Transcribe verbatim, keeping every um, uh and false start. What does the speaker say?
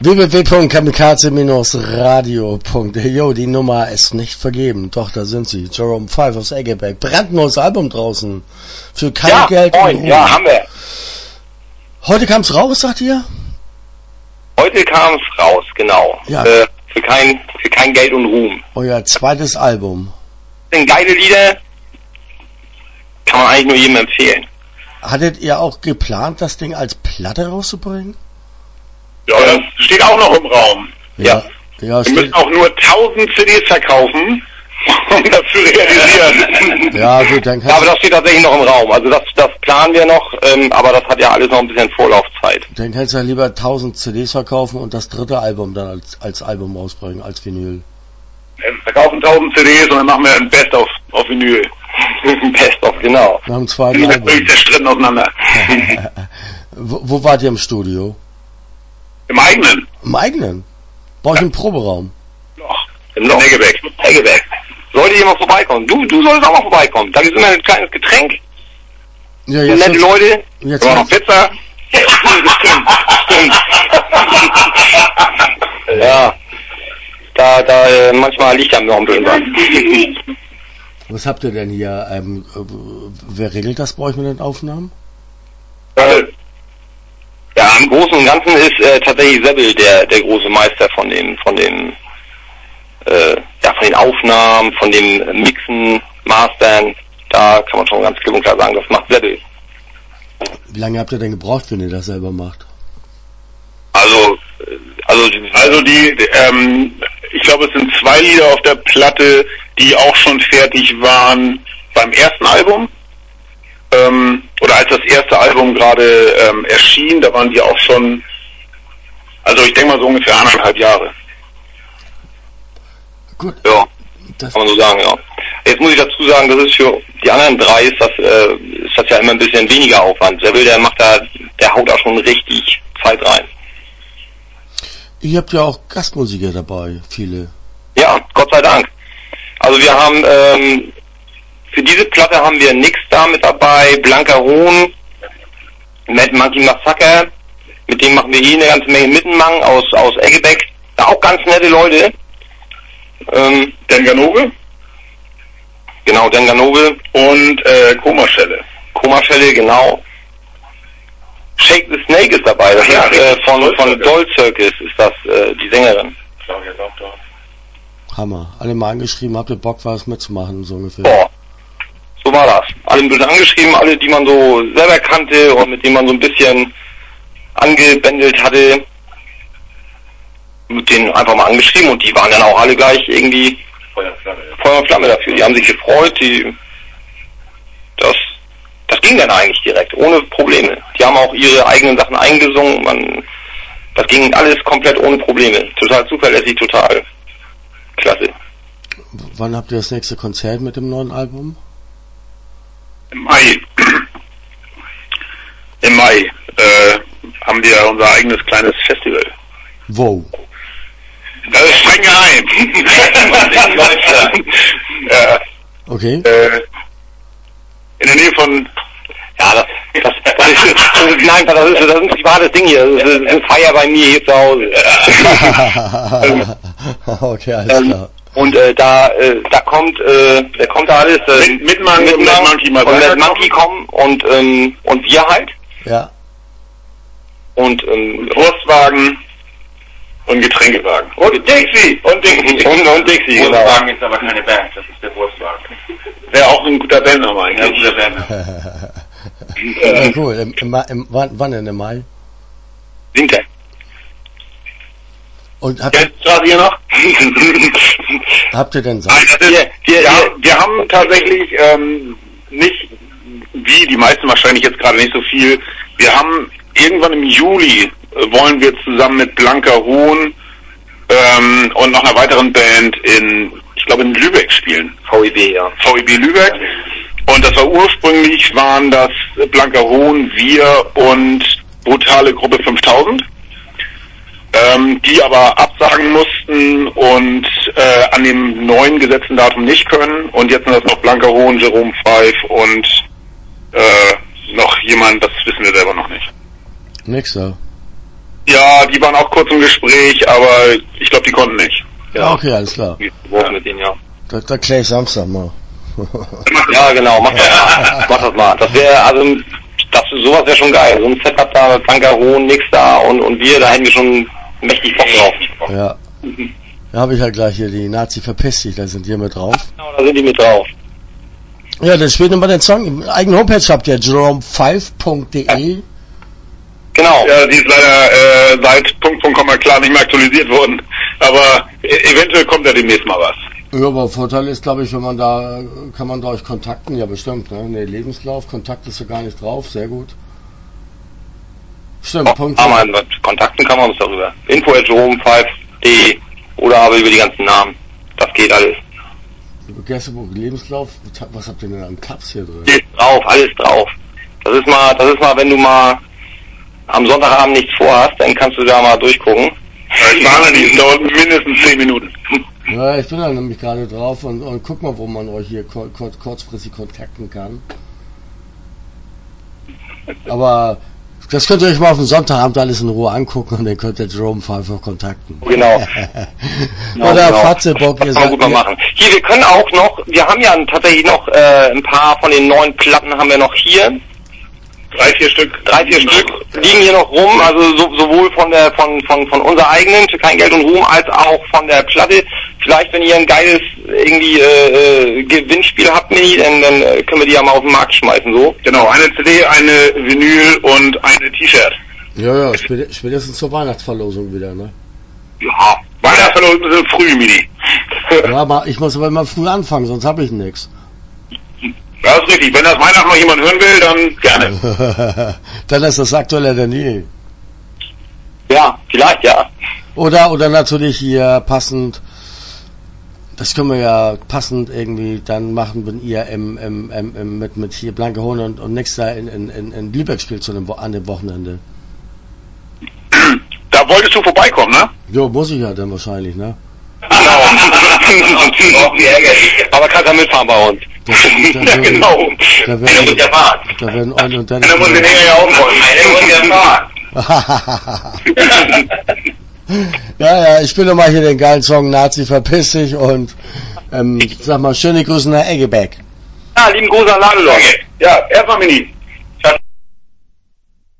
w w w punkt kamikaze radio punkt d e Jo, die Nummer ist nicht vergeben. Doch, da sind sie. Jerome Five aus Eggeberg. Brandneues Album draußen. Für kein ja, Geld moin, und Ruhm. Ja, haben wir. Heute kam's raus, sagt ihr? Heute kam's raus, genau. Ja. Äh, für kein, für kein Geld und Ruhm. Euer zweites Album. Das sind geile Lieder. Kann man eigentlich nur jedem empfehlen. Hattet ihr auch geplant, das Ding als Platte rauszubringen? Ja, das steht auch noch im Raum. Ja. Ja, Wir steht, müssen auch nur tausend C Ds verkaufen, um das zu realisieren. ja gut, dann Ja, aber kannst, das steht tatsächlich noch im Raum. Also das, das planen wir noch, ähm, aber das hat ja alles noch ein bisschen Vorlaufzeit. dann kannst du ja lieber tausend C Ds verkaufen und das dritte Album dann als, als Album rausbringen, als Vinyl. Wir verkaufen tausend C Ds und dann machen wir ein Best auf, auf Vinyl. Best of, genau. Nach dem zweiten Die sind Album. wirklich zerstritten auseinander. wo, wo wart ihr im Studio? Im eigenen. Im eigenen? Bei euch im Proberaum? Loch. Im Loch. Eggeberg. Eggeberg. Sollte jemand vorbeikommen. Du, du solltest auch mal vorbeikommen. Da gibt es immer ein kleines Getränk. Ja, Nette jetzt, Leute. jetzt, Immer noch Pizza. Stimmt, stimmt. Ja. Da, da, äh, manchmal liegt da noch ein bisschen was. was habt ihr denn hier? Ähm, äh, wer regelt das bei euch mit den Aufnahmen? Äh, ja, im Großen und Ganzen ist äh, tatsächlich Sebbel der, der große Meister von dem, von dem, äh, ja, von den Aufnahmen, von dem Mixen, Mastern. Da kann man schon ganz klipp und klar sagen, das macht Sebbel. Wie lange habt ihr denn gebraucht, wenn ihr das selber macht? Also, äh, also, Also die, ähm, ich glaube es sind zwei Lieder auf der Platte, die auch schon fertig waren beim ersten Album. Ähm, oder als das erste Album gerade ähm, erschien, da waren die auch schon, also ich denke mal so ungefähr anderthalb Jahre. Gut. ja, Das, kann man so sagen, ja. Jetzt muss ich dazu sagen, das ist für die anderen drei ist das, äh, ist das ja immer ein bisschen weniger Aufwand. Sebbel, der macht da, der haut da schon richtig Zeit rein. ihr habt ja auch Gastmusiker dabei, viele. Ja, Gott sei Dank. Also wir haben, ähm, für diese Platte haben wir Nix da mit dabei, Blanker Hohn, Mad Monkey Massacre, mit dem machen wir hier eine ganze Menge Mittenmang aus, aus Eggebeck. Auch ganz nette Leute. Ähm, Dan Ganove genau, Dan Ganove. und äh, Komaschelle. Komaschelle, genau. Shake the Snake ist dabei, das Ja, ist äh, richtig. von, Doll von Circus. Doll Circus ist das äh, die Sängerin. Claudia Doktor. Hammer. Alle mal angeschrieben, habt ihr Bock, was mitzumachen, so ungefähr. Boah, so war das. Alle ein bisschen angeschrieben, alle, die man so selber kannte und mit denen man so ein bisschen angebändelt hatte, mit denen einfach mal angeschrieben und die waren dann auch alle gleich irgendwie Feuer und Flamme dafür. Die haben sich gefreut, die, das, das ging dann eigentlich direkt, ohne Probleme. Die haben auch ihre eigenen Sachen eingesungen, man, das ging alles komplett ohne Probleme. Total zuverlässig, total klasse. W- Wann habt ihr das nächste Konzert mit dem neuen Album? Im Mai. Im Mai äh, haben wir unser eigenes kleines Festival. Wo? Das ist streng geheim. In Deutschland. Ja, Okay. äh, in der Nähe von... Ja, das, das, das, ist, das ist, nein, das ist, das ist ein privates Ding hier. Das ist eine Feier bei mir hier zu Hause. okay, alles Ähm, klar. und äh, da, äh, da kommt, äh, da kommt da alles. Äh, Mit- Mittenmang und Mad Monkey mal und Mad weiterkommen. Monkey kommen und ähm, und wir halt Ja. und ähm, Wurstwagen und Getränkewagen. und Dixie und Dixie und, und Dixie. Genau. Wurstwagen ist aber keine Band, das ist der Wurstwagen. Wäre auch ein guter Bandname Ja, eigentlich. guter Band. ja, cool. Im, im, Mai- im, wann, wann denn im Mai? Winter. Und habt ihr, Jetzt gerade hier noch? habt ihr denn Nein, Sachen? das ist, Wir, wir, ja, wir, wir haben tatsächlich ähm, nicht, wie die meisten wahrscheinlich jetzt gerade nicht so viel, wir haben irgendwann im Juli äh, wollen wir zusammen mit Blanker Hohn ähm, und noch einer weiteren Band in, ich glaube in Lübeck spielen. V E B, ja. V E B Lübeck. Und das war ursprünglich, waren das Blanker Hohn, wir und brutale Gruppe fünftausend. Ähm, die aber absagen mussten und äh, an dem neuen gesetzten Datum nicht können. Und jetzt sind das noch Blanker Hohn, Jerome Five und äh, noch jemand, das wissen wir selber noch nicht. Nix da. Ja, die waren auch kurz im Gespräch, aber ich glaube, die konnten nicht. Ja, okay, alles klar. Ja. Mit denen, ja. Da, da klär ich Samstag mal. Ja, genau, mach das mal. Mach das mal. Das wäre, also, das, sowas wäre schon geil. So ein Setup da, Blankerhohn, nix da und, und wir, da hätten wir schon mächtig Bock drauf. Ja. Da habe ich halt gleich hier die Nazi verpisst dich, da sind die mit drauf. Genau, da sind die mit drauf. Ja, dann spielt nochmal den Song. Eigene Homepage habt ihr, jerome five punkt de. Ja. Genau. Ja, die ist leider äh, seit Punkt Punkt Komma klar nicht mehr aktualisiert worden. Aber e- eventuell kommt da demnächst mal was. Ja, aber Vorteil ist, glaube ich, wenn man da, kann man da euch kontakten, ja bestimmt, ne? Ne, Lebenslauf, Kontakt ist ja gar nicht drauf, sehr gut. Stimmt, Oh, Punkt. aber mit Kontakten kann man uns darüber. info at jerome five punkt de oder aber über die ganzen Namen. Das geht alles. Lebenslauf, was habt ihr denn an Tabs hier drin? Alles drauf, alles drauf. Das ist mal, das ist mal, wenn du mal am Sonntagabend nichts vorhast, dann kannst du da mal durchgucken. Ich warne die, es dauert mindestens zehn Minuten. Ja, ich bin da nämlich gerade drauf und, und guck mal, wo man euch hier kur, kur, kurzfristig kontakten kann. Aber das könnt ihr euch mal auf den Sonntagabend alles in Ruhe angucken und dann könnt ihr Jerome Pfeiffer kontakten. Genau. Oder genau. Fatzeburg, ihr seid... gut mal machen. Hier, wir können auch noch, wir haben ja tatsächlich noch äh, ein paar von den neuen Platten haben wir noch hier. Drei, vier Stück. Drei, vier Stück liegen hier noch rum, also so, sowohl von der von von von unserer eigenen für kein Geld und Ruhm als auch von der Platte. Vielleicht, wenn ihr ein geiles irgendwie äh, Gewinnspiel habt, Mini, dann, dann können wir die ja mal auf den Markt schmeißen, so. Genau, eine C D, eine Vinyl und eine T-Shirt. Ja, ja, spätestens zur Weihnachtsverlosung wieder, ne? Ja, Weihnachtsverlosung sind früh, Mini. Ja, aber ich muss aber immer früh anfangen, sonst habe ich nichts. Das ist richtig. Wenn das Weihnachten noch jemand hören will, dann gerne. Dann ist das aktueller denn je. Ja, vielleicht, ja. Oder, oder natürlich hier passend, das können wir ja passend irgendwie dann machen, wenn ihr im, im, im, im mit, mit hier Blankerhohn und, und nix da in, in, in Lübeck spielt zu dem, an dem Wochenende. Da wolltest du vorbeikommen, ne? Jo, muss ich ja dann wahrscheinlich, ne? Genau. Aber kannst ja mitfahren bei uns. Da, da, da, ja, genau. Da werden, da werden Eulen und Dennis... Da muss den Hänger ja auch wollen. Einer muss ja fahren. Ja, ja, ich spiele mal hier den geilen Song Nazi verpiss dich und ähm, sag mal, schöne Grüße nach Eggebeck. Ja, lieben Gruß an Ladelon. Ja, erstmal Mini.